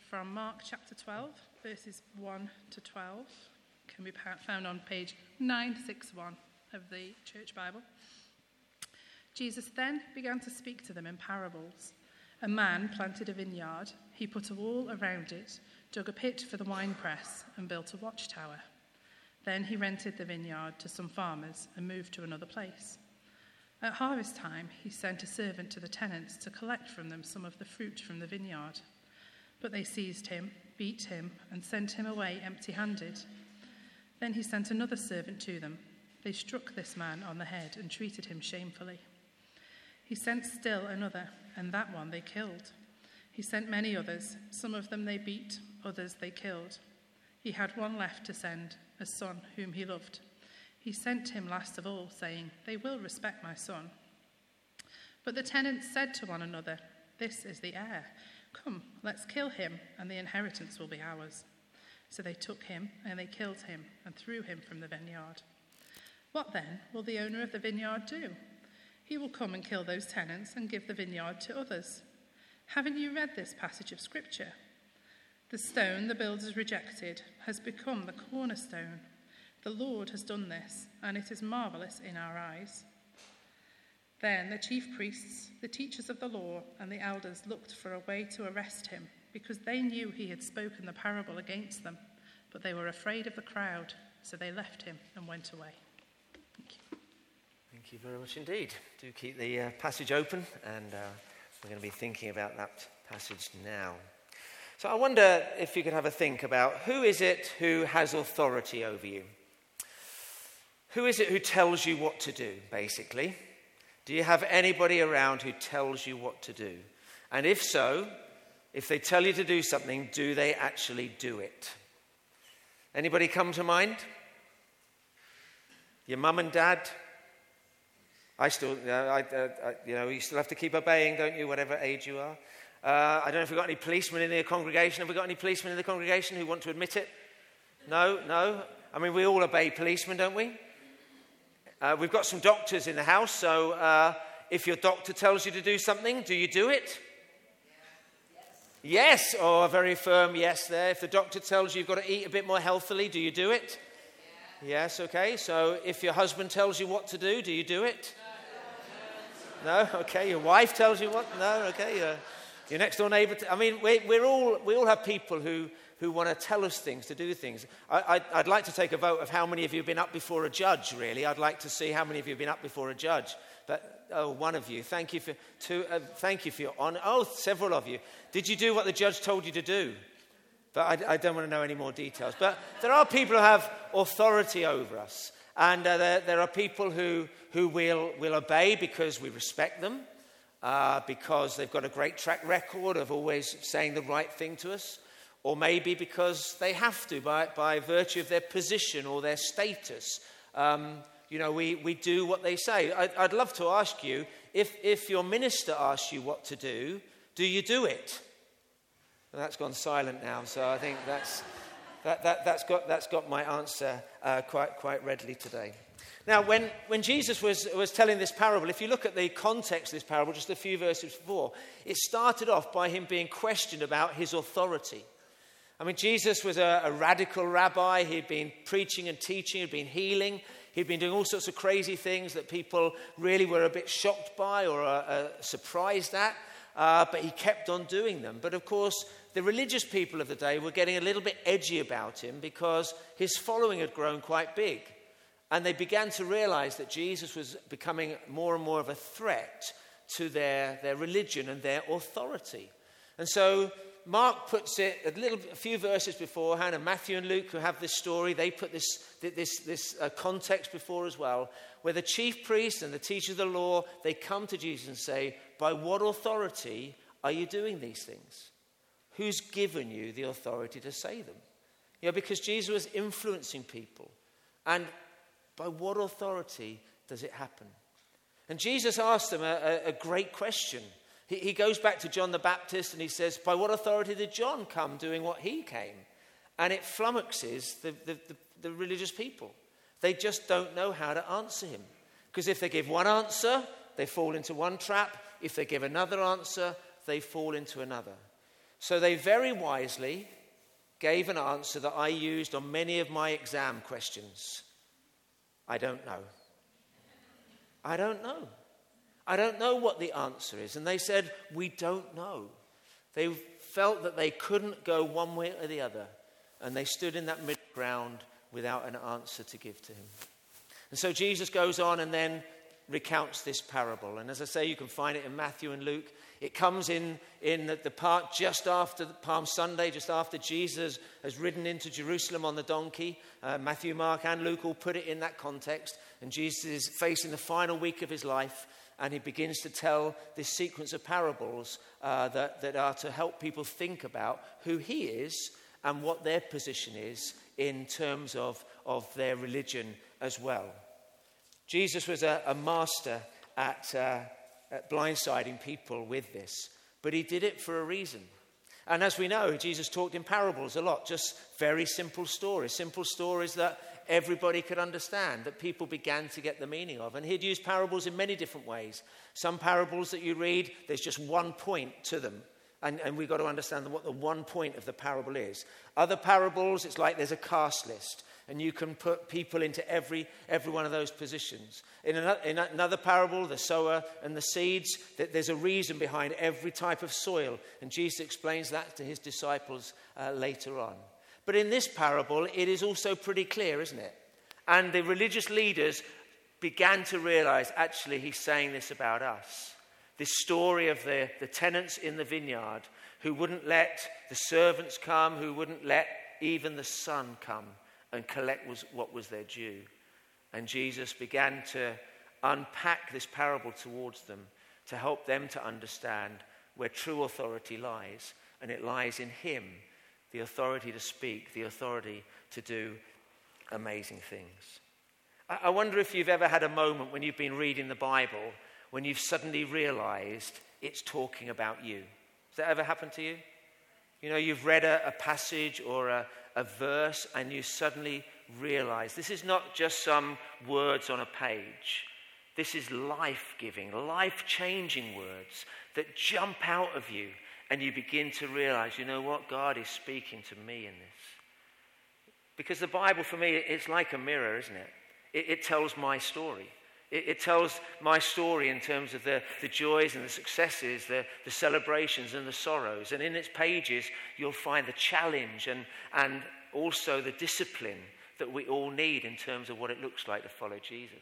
from Mark chapter 12, verses 1 to 12. Can be found on page 961 of the Church Bible. Jesus then began to speak to them in parables. A man planted a vineyard. He put a wall around it, dug a pit for the winepress, and built a watchtower. Then he rented the vineyard to some farmers and moved to another place. At harvest time, he sent a servant to the tenants to collect from them some of the fruit from the vineyard. But they seized him, beat him, and sent him away empty-handed. Then he sent another servant to them. They struck this man on the head and treated him shamefully. He sent still another, and that one they killed. He sent many others. Some of them they beat, others they killed. He had one left to send, a son whom he loved. He sent him last of all, saying, "They will respect my son." But the tenants said to one another, "This is the heir. Come, let's kill him, and the inheritance will be ours." So they took him, and they killed him, and threw him from the vineyard. What then will the owner of the vineyard do? He will come and kill those tenants and give the vineyard to others. Haven't you read this passage of Scripture? The stone the builders rejected has become the cornerstone. The Lord has done this, and it is marvelous in our eyes. Then the chief priests, the teachers of the law, and the elders looked for a way to arrest him, because they knew he had spoken the parable against them. But they were afraid of the crowd, so they left him and went away. Thank you. Thank you very much indeed. Do keep the passage open, and we're going to be thinking about that passage now. So I wonder if you could have a think about who is it who has authority over you? Who is it who tells you what to do, basically? Do you have anybody around who tells you what to do? And if so, if they tell you to do something, do they actually do it? Anybody come to mind? Your mum and dad? You still have to keep obeying, don't you, whatever age you are? I don't know if we've got any policemen in the congregation. Have we got any policemen in the congregation who want to admit it? No? I mean, we all obey policemen, don't we? We've got some doctors in the house, so if your doctor tells you to do something, do you do it? Yes, or a very firm yes there. If the doctor tells you you've got to eat a bit more healthily, do you do it? Yes, okay. So if your husband tells you what to do you do it? No? Okay. Your wife tells you what? No? Okay. Your next door neighbour. We all have people who want to tell us things, to do things. I'd like to take a vote of how many of you have been up before a judge, really. I'd like to see how many of you have been up before a judge. But, one of you. Thank you for your honour. Oh, several of you. Did you do what the judge told you to do? But I don't want to know any more details. But there are people who have authority over us. And there are people who will obey because we respect them, because they've got a great track record of always saying the right thing to us. Or maybe because they have to, by virtue of their position or their status. We do what they say. I'd love to ask you, if your minister asks you what to do you do it? Well, that's gone silent now, so I think that's got my answer quite readily today. Now, when Jesus was telling this parable, if you look at the context of this parable, just a few verses before, it started off by him being questioned about his authority. I mean, Jesus was a radical rabbi. He'd been preaching and teaching, he'd been healing, he'd been doing all sorts of crazy things that people really were a bit shocked by or surprised at, but he kept on doing them. But of course, the religious people of the day were getting a little bit edgy about him because his following had grown quite big. And they began to realize that Jesus was becoming more and more of a threat to their religion and their authority. And so Mark puts it a few verses beforehand, and Matthew and Luke, who have this story, they put this context before as well, where the chief priests and the teachers of the law, they come to Jesus and say, "By what authority are you doing these things? Who's given you the authority to say them?" Because Jesus was influencing people. And by what authority does it happen? And Jesus asked them a great question. He goes back to John the Baptist and he says, "By what authority did John come doing what he came?" And it flummoxes the religious people. They just don't know how to answer him. Because if they give one answer, they fall into one trap. If they give another answer, they fall into another. So they very wisely gave an answer that I used on many of my exam questions. I don't know. I don't know. I don't know what the answer is. And they said, we don't know. They felt that they couldn't go one way or the other. And they stood in that middle ground without an answer to give to him. And so Jesus goes on and then recounts this parable. And as I say, you can find it in Matthew and Luke. It comes in the part just after Palm Sunday, just after Jesus has ridden into Jerusalem on the donkey. Matthew, Mark, and Luke all put it in that context. And Jesus is facing the final week of his life. And he begins to tell this sequence of parables that are to help people think about who he is and what their position is in terms of their religion as well. Jesus was a master at blindsiding people with this, but he did it for a reason. And as we know, Jesus talked in parables a lot, just very simple stories that everybody could understand, that people began to get the meaning of. And he'd use parables in many different ways. Some parables that you read, there's just one point to them. And we've got to understand what the one point of the parable is. Other parables, it's like there's a cast list. And you can put people into every one of those positions. In another parable, the sower and the seeds, there's a reason behind every type of soil. And Jesus explains that to his disciples later on. But in this parable, it is also pretty clear, isn't it? And the religious leaders began to realize, actually, he's saying this about us. This story of the tenants in the vineyard who wouldn't let the servants come, who wouldn't let even the son come and collect what was their due. And Jesus began to unpack this parable towards them to help them to understand where true authority lies. And it lies in him, the authority to speak, the authority to do amazing things. I wonder if you've ever had a moment when you've been reading the Bible when you've suddenly realized it's talking about you. Has that ever happened to you? You know, you've read a passage or a verse and you suddenly realize this is not just some words on a page. This is life-giving, life-changing words that jump out of you and you begin to realize, you know what, God is speaking to me in this. Because the Bible for me, it's like a mirror, isn't it? It tells my story. It tells my story in terms of the joys and the successes, the celebrations and the sorrows. And in its pages, you'll find the challenge and also the discipline that we all need in terms of what it looks like to follow Jesus.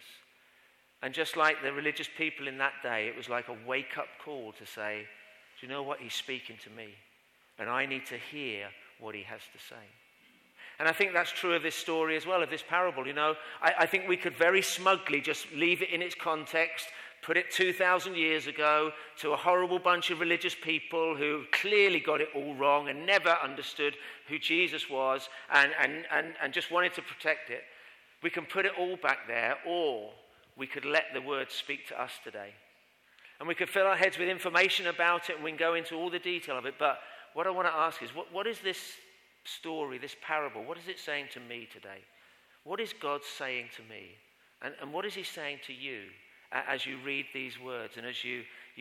And just like the religious people in that day, it was like a wake-up call to say, do you know what? He's speaking to me. And I need to hear what he has to say. And I think that's true of this story as well, of this parable. You know, I think we could very smugly just leave it in its context, put it 2,000 years ago to a horrible bunch of religious people who clearly got it all wrong and never understood who Jesus was and just wanted to protect it. We can put it all back there, or we could let the word speak to us today. And we could fill our heads with information about it and we can go into all the detail of it. But what I want to ask is, what is this story, this parable, what is it saying to me today? What is God saying to me? And what is he saying to you as you read these words and as you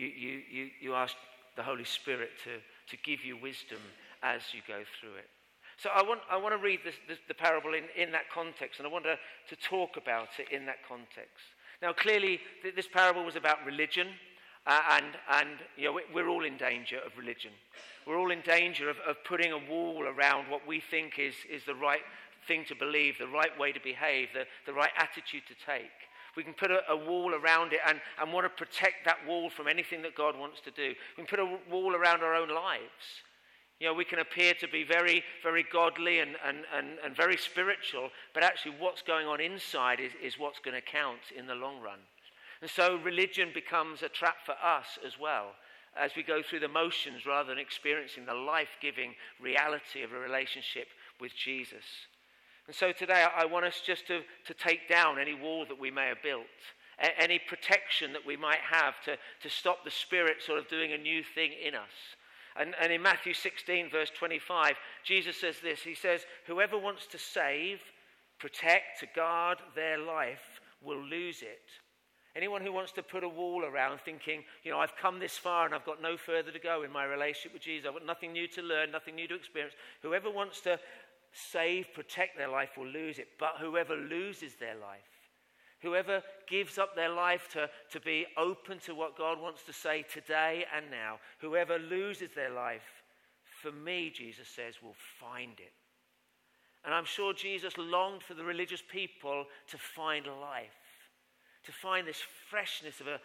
ask the Holy Spirit to give you wisdom as you go through it? So I want to read the parable in that context, and I want to talk about it in that context. Now, clearly, this parable was about religion. And you know, we're all in danger of religion. We're all in danger of putting a wall around what we think is the right thing to believe, the right way to behave, the right attitude to take. We can put a wall around it and want to protect that wall from anything that God wants to do. We can put a wall around our own lives. You know, we can appear to be very, very godly and very spiritual, but actually what's going on inside is what's going to count in the long run. And so religion becomes a trap for us as well, as we go through the motions rather than experiencing the life-giving reality of a relationship with Jesus. And so today I want us just to take down any wall that we may have built, any protection that we might have to stop the Spirit sort of doing a new thing in us. And in Matthew 16, verse 25, Jesus says this. He says, whoever wants to save, protect, to guard their life will lose it. Anyone who wants to put a wall around thinking, I've come this far and I've got no further to go in my relationship with Jesus. I've got nothing new to learn, nothing new to experience. Whoever wants to save, protect their life will lose it. But whoever loses their life, whoever gives up their life to be open to what God wants to say today and now, whoever loses their life, for me, Jesus says, will find it. And I'm sure Jesus longed for the religious people to find life, to find this freshness of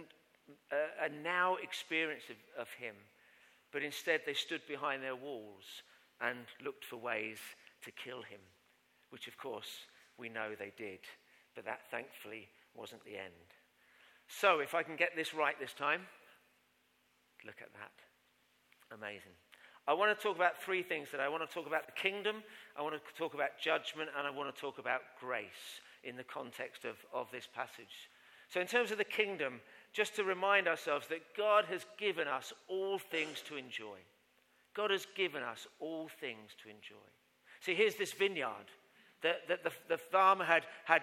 a now experience of him. But instead they stood behind their walls and looked for ways to kill him, which of course we know they did. But that thankfully wasn't the end. So if I can get this right this time, look at that. Amazing. I want to talk about three things today. I want to talk about the kingdom, I want to talk about judgment, and I want to talk about grace in the context of this passage. So in terms of the kingdom, just to remind ourselves that God has given us all things to enjoy. God has given us all things to enjoy. See, here's this vineyard that the farmer had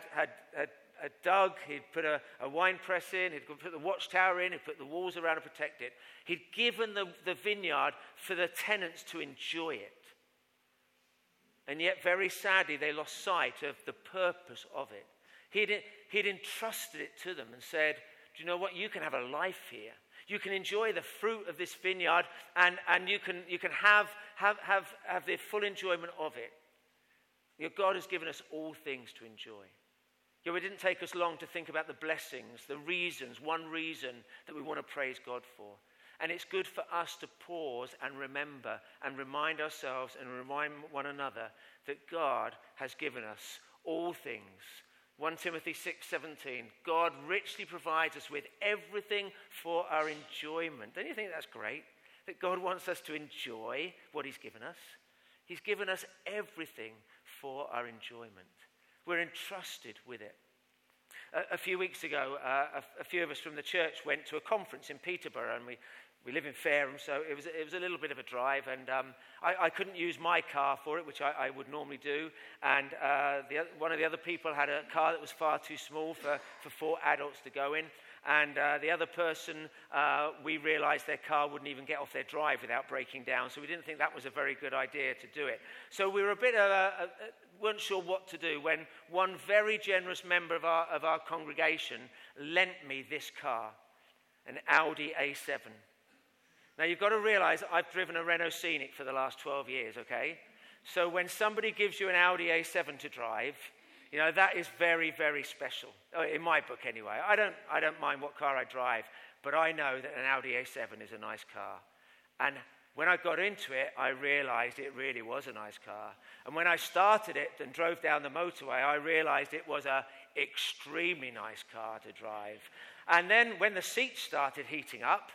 dug. He'd put a wine press in, he'd put the watchtower in, he'd put the walls around to protect it. He'd given the vineyard for the tenants to enjoy it. And yet, very sadly, they lost sight of the purpose of it. He'd entrusted it to them and said, do you know what? You can have a life here. You can enjoy the fruit of this vineyard, and you can have the full enjoyment of it. God has given us all things to enjoy. It didn't take us long to think about the blessings, the reasons, one reason that we want to praise God for. And it's good for us to pause and remember and remind ourselves and remind one another that God has given us all things. 1 Timothy 6:17, God richly provides us with everything for our enjoyment. Don't you think that's great? That God wants us to enjoy what he's given us. He's given us everything for our enjoyment. We're entrusted with it. A few weeks ago, a few of us from the church went to a conference in Peterborough, and we live in Fareham, so it was a little bit of a drive, and I couldn't use my car for it, which I would normally do, and one of the other people had a car that was far too small for 4 adults to go in, and the other person, we realized their car wouldn't even get off their drive without breaking down, so we didn't think that was a very good idea to do it. So we were a bit weren't sure what to do when one very generous member of our congregation lent me this car, an Audi A7. Now, you've got to realize I've driven a Renault Scenic for the last 12 years, okay? So when somebody gives you an Audi A7 to drive, that is very, very special. In my book, anyway. I don't mind what car I drive, but I know that an Audi A7 is a nice car. And when I got into it, I realized it really was a nice car. And when I started it and drove down the motorway, I realized it was an extremely nice car to drive. And then when the seats started heating up,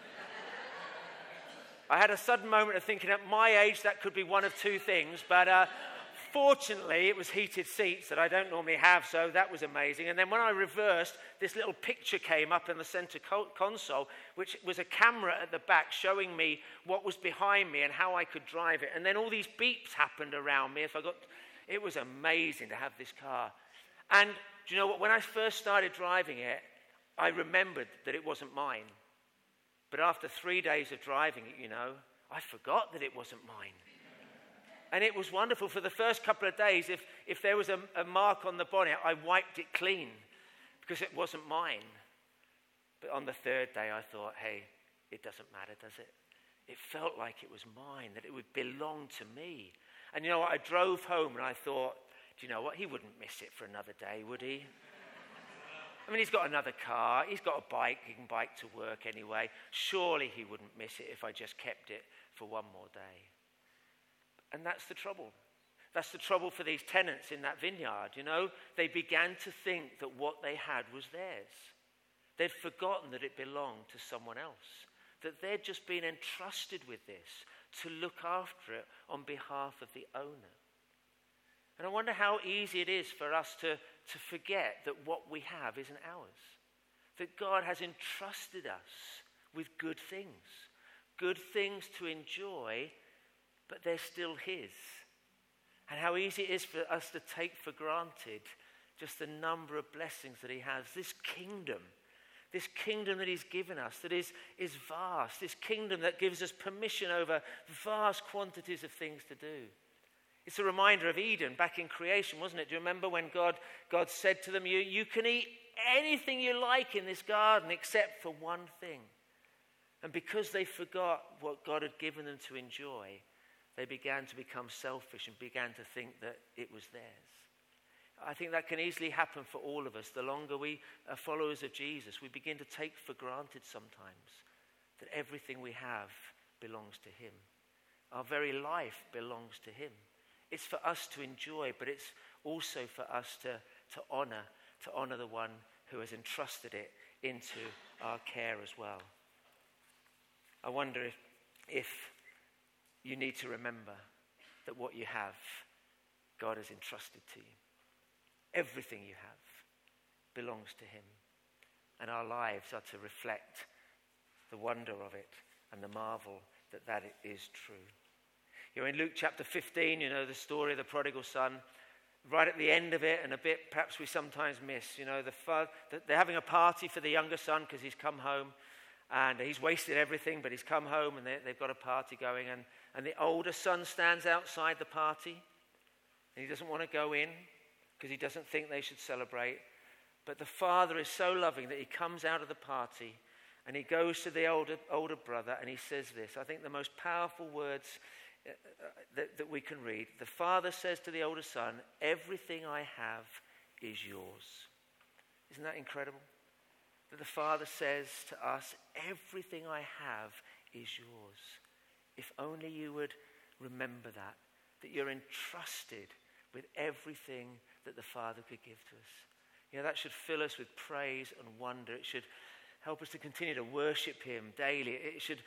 I had a sudden moment of thinking, at my age, that could be one of two things. But fortunately, it was heated seats that I don't normally have, so that was amazing. And then when I reversed, this little picture came up in the center console, which was a camera at the back showing me what was behind me and how I could drive it. And then all these beeps happened around me. It was amazing to have this car. And do you know what? When I first started driving it, I remembered that it wasn't mine. But after 3 days of driving it, I forgot that it wasn't mine. And it was wonderful. For the first couple of days, if there was a mark on the bonnet, I wiped it clean because it wasn't mine. But on the third day, I thought, hey, it doesn't matter, does it? It felt like it was mine, that it would belong to me. And you know what? I drove home and I thought, do you know what? He wouldn't miss it for another day, would he? I mean, he's got another car, he's got a bike, he can bike to work anyway. Surely he wouldn't miss it if I just kept it for one more day. And that's the trouble. That's the trouble for these tenants in that vineyard, They began to think that what they had was theirs. They'd forgotten that it belonged to someone else, that they'd just been entrusted with this to look after it on behalf of the owner. And I wonder how easy it is for us to forget that what we have isn't ours. That God has entrusted us with good things to enjoy, but they're still his. And how easy it is for us to take for granted just the number of blessings that he has. This kingdom that he's given us that is vast. This kingdom that gives us permission over vast quantities of things to do. It's a reminder of Eden back in creation, wasn't it? Do you remember when God said to them, you can eat anything you like in this garden except for one thing. And because they forgot what God had given them to enjoy, they began to become selfish and began to think that it was theirs. I think that can easily happen for all of us. The longer we are followers of Jesus, we begin to take for granted sometimes that everything we have belongs to him. Our very life belongs to him. It's for us to enjoy, but it's also for us to honor the one who has entrusted it into our care as well. I wonder if you need to remember that what you have, God has entrusted to you. Everything you have belongs to him. And our lives are to reflect the wonder of it and the marvel that it is true. You know, in Luke chapter 15, you know, the story of the prodigal son, right at the end of it, and a bit perhaps we sometimes miss, you know, they're having a party for the younger son because he's come home and he's wasted everything, but he's come home and they've got a party going, and the older son stands outside the party and he doesn't want to go in because he doesn't think they should celebrate. But the father is so loving that he comes out of the party and he goes to the older brother and he says this. I think the most powerful words that we can read. The father says to the older son, everything I have is yours. Isn't that incredible? That the father says to us, everything I have is yours. If only you would remember that you're entrusted with everything that the Father could give to us. You know, that should fill us with praise and wonder. It should help us to continue to worship him daily. It should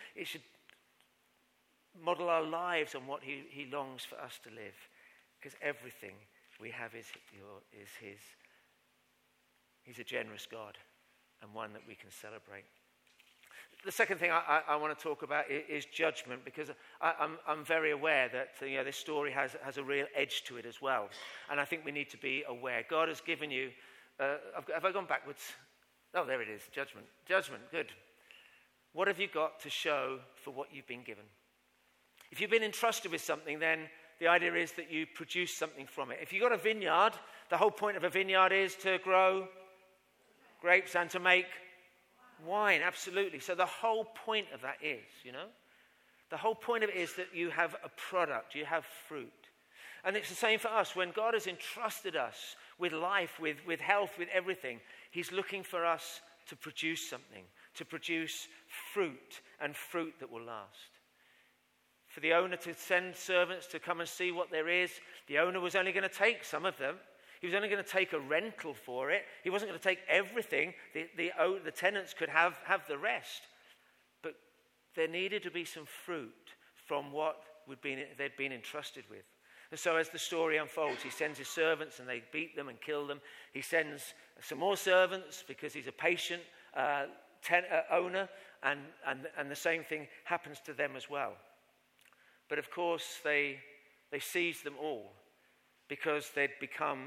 model our lives on what he longs for us to live. Because everything we have is his. He's a generous God and one that we can celebrate. The second thing I want to talk about is judgment, because I'm very aware that this story has a real edge to it as well. And I think we need to be aware. God has given you... have I gone backwards? Oh, there it is. Judgment. Judgment. Good. What have you got to show for what you've been given? If you've been entrusted with something, then the idea is that you produce something from it. If you've got a vineyard, the whole point of a vineyard is to grow grapes and to make wine, absolutely. So the whole point of that is, the whole point of it is that you have a product, you have fruit. And it's the same for us. When God has entrusted us with life, with health, with everything, he's looking for us to produce something, to produce fruit, and fruit that will last. For the owner to send servants to come and see what there is, the owner was only going to take some of them. He was only going to take a rental for it. He wasn't going to take everything. The tenants could have the rest. But there needed to be some fruit from what they'd been entrusted with. And so as the story unfolds, he sends his servants and they beat them and kill them. He sends some more servants because he's a patient owner, and the same thing happens to them as well. But of course, they seize them all because they'd become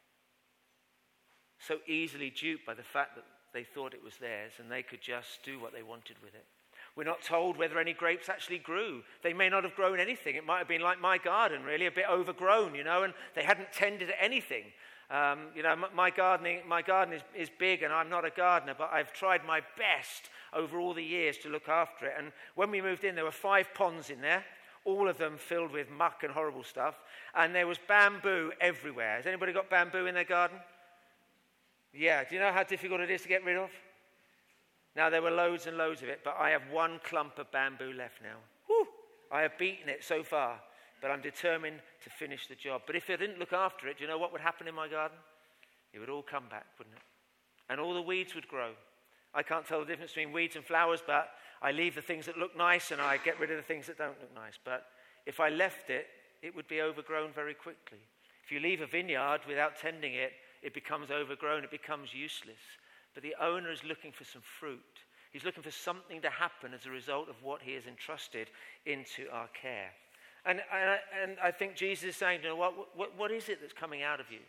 so easily duped by the fact that they thought it was theirs and they could just do what they wanted with it. We're not told whether any grapes actually grew. They may not have grown anything. It might have been like my garden, really, a bit overgrown, and they hadn't tended to anything. My garden is big and I'm not a gardener, but I've tried my best over all the years to look after it. And when we moved in, there were 5 ponds in there, all of them filled with muck and horrible stuff. And there was bamboo everywhere. Has anybody got bamboo in their garden? Yeah, do you know how difficult it is to get rid of? Now, there were loads and loads of it, but I have 1 clump of bamboo left now. Whew! I have beaten it so far, but I'm determined to finish the job. But if I didn't look after it, do you know what would happen in my garden? It would all come back, wouldn't it? And all the weeds would grow. I can't tell the difference between weeds and flowers, but I leave the things that look nice and I get rid of the things that don't look nice. But if I left it, it would be overgrown very quickly. If you leave a vineyard without tending it, it becomes overgrown, it becomes useless. But the owner is looking for some fruit. He's looking for something to happen as a result of what he has entrusted into our care. And I think Jesus is saying, what is it that's coming out of you?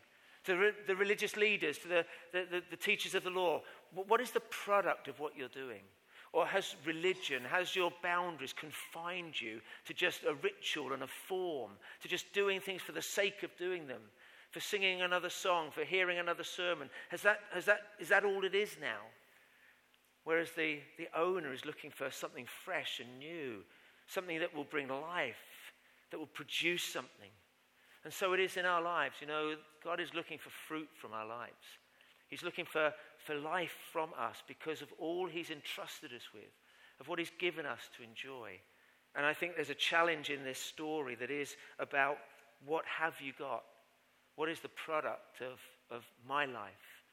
To the religious leaders, to the teachers of the law, what is the product of what you're doing? Or has religion, has your boundaries confined you to just a ritual and a form, to just doing things for the sake of doing them, for singing another song, for hearing another sermon? Is that all it is now? Whereas the owner is looking for something fresh and new, something that will bring life, that will produce something. And so it is in our lives. God is looking for fruit from our lives. He's looking for life from us because of all he's entrusted us with, of what he's given us to enjoy. And I think there's a challenge in this story that is about, what have you got? What is the product of my life?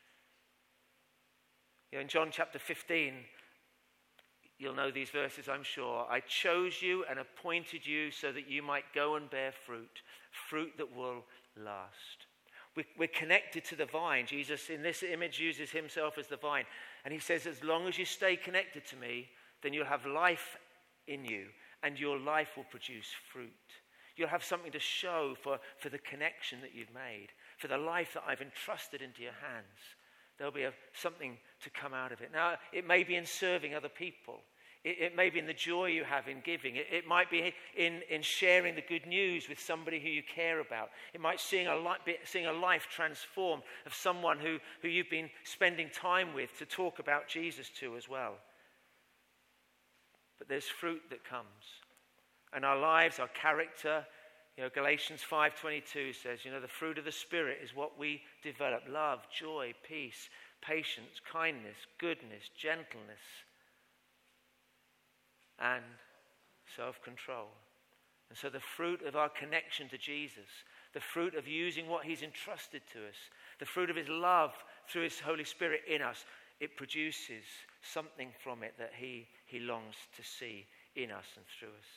In John chapter 15, you'll know these verses, I'm sure. I chose you and appointed you so that you might go and bear fruit that will last. We're connected to the vine. Jesus, in this image, uses himself as the vine. And he says, as long as you stay connected to me, then you'll have life in you, and your life will produce fruit. You'll have something to show for the connection that you've made, for the life that I've entrusted into your hands. There'll be something to come out of it. Now, it may be in serving other people. It may be in the joy you have in giving. It might be in sharing the good news with somebody who you care about. It might seeing a life transformed of someone who you've been spending time with to talk about Jesus to as well. But there's fruit that comes. And our lives, our character, Galatians 5:22 says, the fruit of the Spirit is what we develop. Love, joy, peace, patience, kindness, goodness, gentleness, and self-control. And so the fruit of our connection to Jesus, the fruit of using what he's entrusted to us, the fruit of his love through his Holy Spirit in us, it produces something from it that he longs to see in us and through us.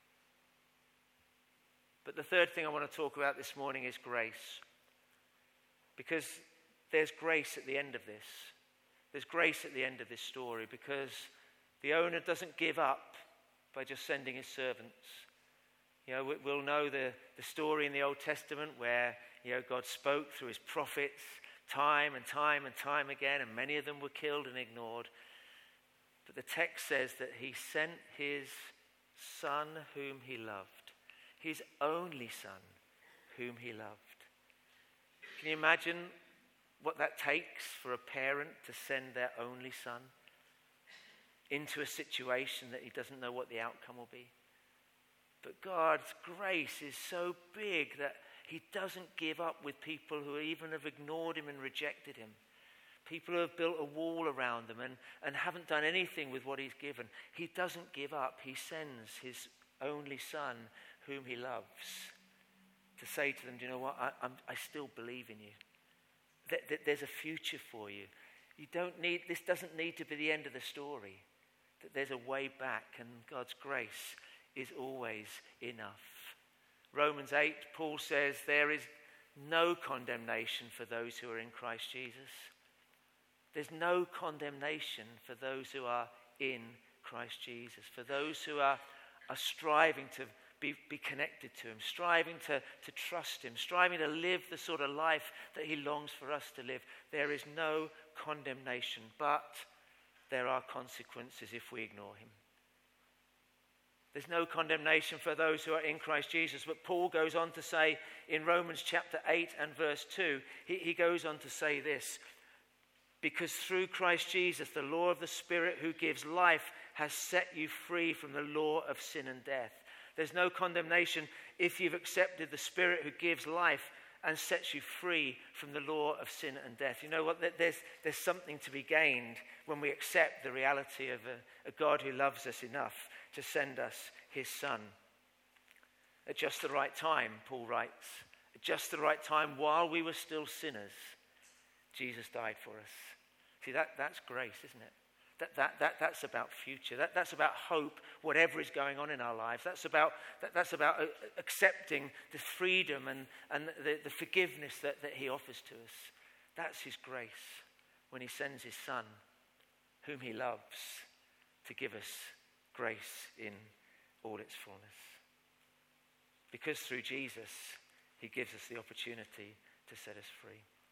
But the third thing I want to talk about this morning is grace. Because there's grace at the end of this. There's grace at the end of this story, because the owner doesn't give up by just sending his servants. We'll know the story in the Old Testament where God spoke through his prophets time and time and time again, and many of them were killed and ignored. But the text says that he sent his son whom he loved, his only son whom he loved. Can you imagine what that takes for a parent to send their only son into a situation that he doesn't know what the outcome will be? But God's grace is so big that he doesn't give up with people who even have ignored him and rejected him. People who have built a wall around them and haven't done anything with what he's given. He doesn't give up. He sends his only son whom he loves to say to them, do you know what? I still believe in you. There's a future for you. This doesn't need to be the end of the story. That there's a way back, and God's grace is always enough. Romans 8, Paul says, there is no condemnation for those who are in Christ Jesus. There's no condemnation for those who are in Christ Jesus, for those who are striving to be connected to him, striving to trust him, striving to live the sort of life that he longs for us to live. There is no condemnation, but there are consequences if we ignore him. There's no condemnation for those who are in Christ Jesus. But Paul goes on to say in Romans chapter 8 and verse 2, he goes on to say this: because through Christ Jesus, the law of the Spirit who gives life has set you free from the law of sin and death. There's no condemnation if you've accepted the Spirit who gives life and sets you free from the law of sin and death. You know what? There's something to be gained when we accept the reality of a God who loves us enough to send us his Son. At just the right time, Paul writes, at just the right time, while we were still sinners, Jesus died for us. See, that's grace, isn't it? That's about future. That's about hope, whatever is going on in our lives. That's about accepting the freedom and the forgiveness that he offers to us. That's his grace when he sends his Son, whom he loves, to give us grace in all its fullness. Because through Jesus, he gives us the opportunity to set us free.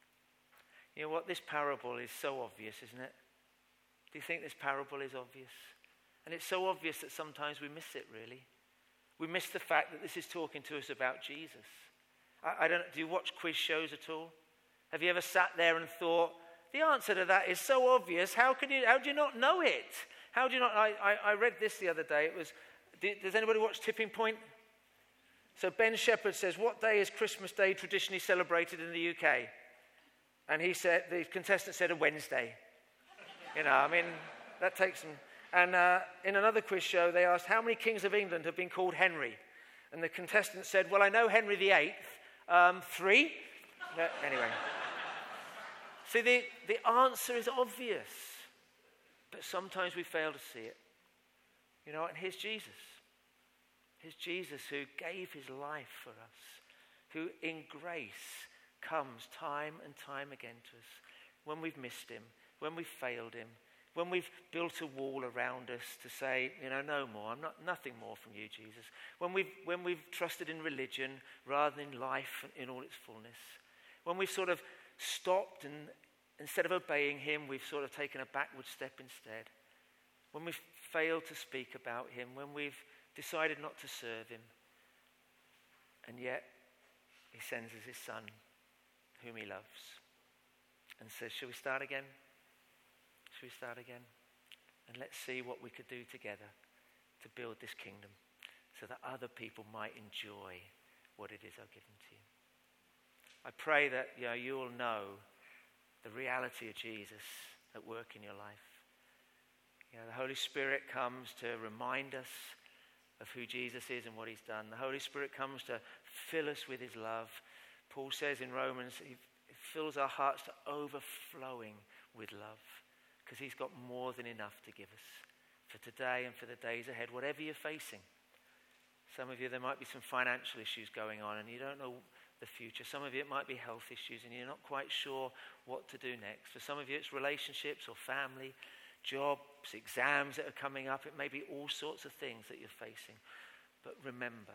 You know what? This parable is so obvious, isn't it? Do you think this parable is obvious? And it's so obvious that sometimes we miss it, really. We miss the fact that this is talking to us about Jesus. Do you watch quiz shows at all? Have you ever sat there and thought, the answer to that is so obvious, how do you not know it? How do you not? I read this the other day. Does anybody watch Tipping Point? So Ben Shepherd says, what day is Christmas Day traditionally celebrated in the UK? And he said, the contestant said a Wednesday. That takes some. And in another quiz show, they asked, how many kings of England have been called Henry? And the contestant said, well, I know Henry VIII. 3? Anyway. See, the answer is obvious. But sometimes we fail to see it. And here's Jesus. Here's Jesus who gave his life for us. Who in grace comes time and time again to us. When we've missed him. When we've failed him. When we've built a wall around us to say, no more, nothing more from you, Jesus. When we've trusted in religion rather than life in all its fullness. When we've sort of stopped and instead of obeying him, we've sort of taken a backward step instead. When we've failed to speak about him, when we've decided not to serve him. And yet, he sends us his son, whom he loves. And says, shall we start again? Shall we start again? And let's see what we could do together to build this kingdom so that other people might enjoy what it is I've given to you. I pray that you will know the reality of Jesus at work in your life. The Holy Spirit comes to remind us of who Jesus is and what he's done. The Holy Spirit comes to fill us with his love. Paul says in Romans, he fills our hearts to overflowing with love because he's got more than enough to give us for today and for the days ahead, whatever you're facing. Some of you, there might be some financial issues going on and you don't know the future. Some of you, it might be health issues and you're not quite sure what to do next. For some of you, it's relationships or family, jobs, exams that are coming up. It may be all sorts of things that you're facing. But remember,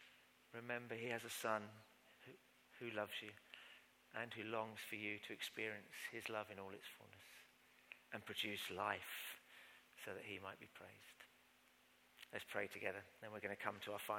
he has a son who loves you and who longs for you to experience his love in all its fullness and produce life so that he might be praised. Let's pray together. Then we're going to come to our final